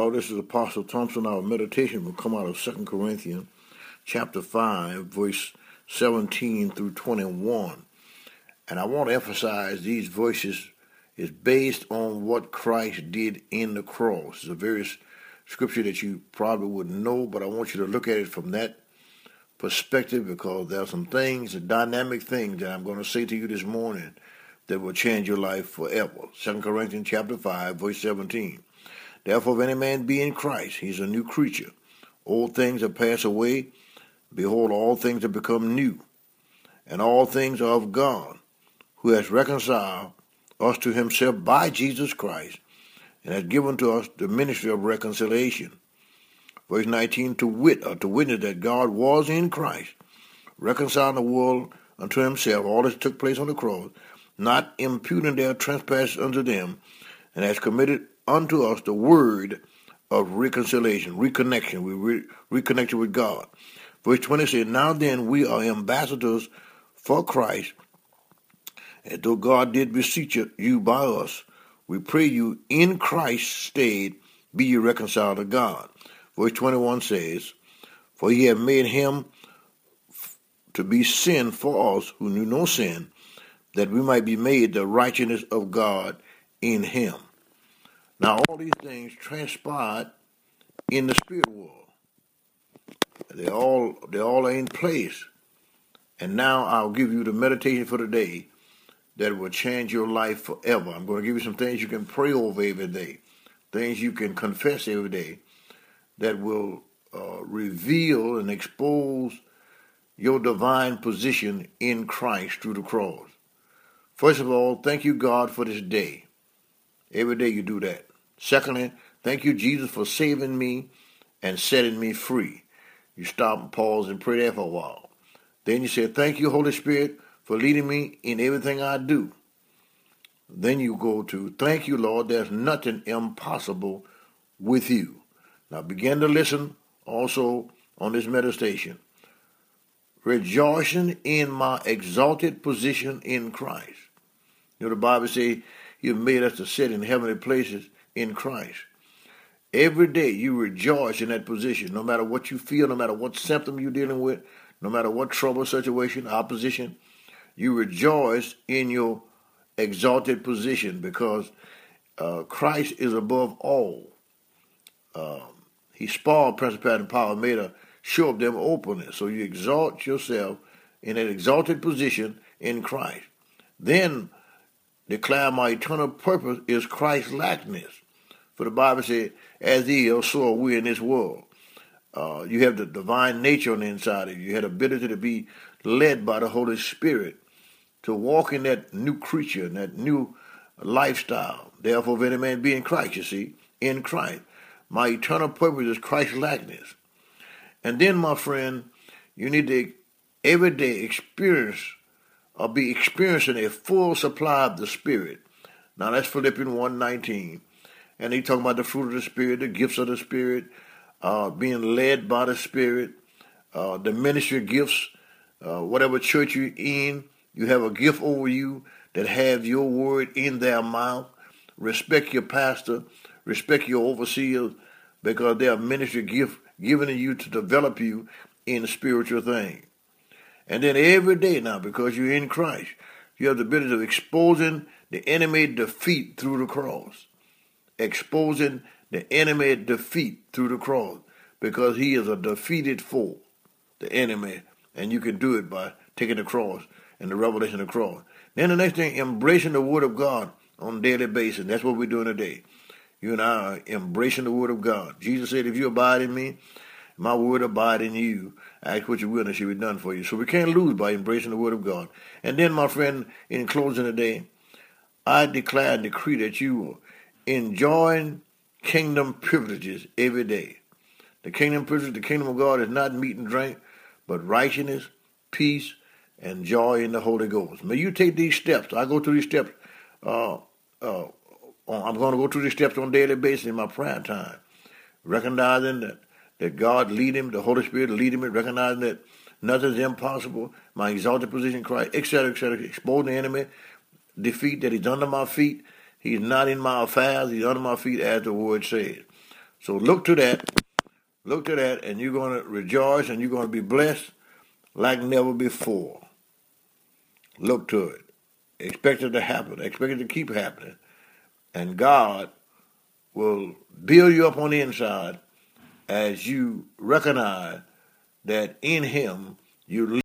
Y'all, this is Apostle Thompson. Our meditation will come out of 2 Corinthians chapter 5, verse 17 through 21. And I want to emphasize these verses is based on what Christ did in the cross. It's a very scripture that you probably wouldn't know, but I want you to look at it from that perspective, because there are some things, dynamic things that I'm going to say to you this morning that will change your life forever. 2 Corinthians chapter 5, verse 17. Therefore, if any man be in Christ, he's a new creature. Old things have passed away. Behold, all things have become new. And all things are of God, who has reconciled us to himself by Jesus Christ, and has given to us the ministry of reconciliation. Verse 19, to witness that God was in Christ, reconciling the world unto himself, all this took place on the cross, not imputing their trespasses unto them, and has committed unto us the word of reconciliation, reconnection. We reconnected with God. Verse 20 says, now then we are ambassadors for Christ, and though God did beseech you by us, we pray you in Christ's stead be ye reconciled to God. Verse 21 says, for he hath made him to be sin for us who knew no sin, that we might be made the righteousness of God in him. Now all these things transpired in the spirit world. They all are in place. And now I'll give you the meditation for today that will change your life forever. I'm going to give you some things you can pray over every day, things you can confess every day that will reveal and expose your divine position in Christ through the cross. First of all, thank you, God, for this day. Every day you do that. Secondly, thank you, Jesus, for saving me and setting me free. You stop and pause and pray there for a while. Then you say, thank you, Holy Spirit, for leading me in everything I do. Then you go to, thank you, Lord, there's nothing impossible with you. Now begin to listen also on this meditation. Rejoicing in my exalted position in Christ. You know, the Bible says he made us to sit in heavenly places in Christ. Every day you rejoice in that position, no matter what you feel, no matter what symptom you're dealing with, no matter what trouble, situation, opposition, you rejoice in your exalted position because Christ is above all. He spoiled principality and power, made a show of them openly. So you exalt yourself in an exalted position in Christ. Then declare my eternal purpose is Christ's likeness. For the Bible says, as he is, so are we in this world. You have the divine nature on the inside of you. You have the ability to be led by the Holy Spirit to walk in that new creature, in that new lifestyle. Therefore, if any man be in Christ, you see, in Christ. My eternal purpose is Christ's likeness. And then, my friend, you need to every day experience or be experiencing a full supply of the Spirit. Now, that's Philippians 1:19. And he's talking about the fruit of the Spirit, the gifts of the Spirit, being led by the Spirit, the ministry gifts, whatever church you're in, you have a gift over you that have your word in their mouth. Respect your pastor, respect your overseers, because they are ministry gift given to you to develop you in spiritual things. And then every day now, because you're in Christ, you have the ability of exposing the enemy defeat through the cross. Exposing the enemy defeat through the cross, because he is a defeated foe, the enemy, and you can do it by taking the cross and the revelation of the cross. Then the next thing, embracing the word of God on a daily basis. That's what we're doing today. You and I are embracing the word of God. Jesus said, if you abide in me, my word abide in you. Ask what you will and it shall be done for you. So we can't lose by embracing the word of God. And then, my friend, in closing today, I declare and decree that you will enjoying kingdom privileges every day. The kingdom privilege, the kingdom of God is not meat and drink, but righteousness, peace, and joy in the Holy Ghost. May you take these steps. I go through these steps. I'm going to go through these steps on a daily basis in my prayer time, recognizing that God lead him, the Holy Spirit lead him, recognizing that nothing is impossible, my exalted position in Christ, etc., etc., exposing the enemy, defeat that he's under my feet. He's not in my affairs. He's under my feet, as the word says. So look to that. Look to that, and you're going to rejoice and you're going to be blessed like never before. Look to it. Expect it to happen. Expect it to keep happening. And God will build you up on the inside as you recognize that in Him you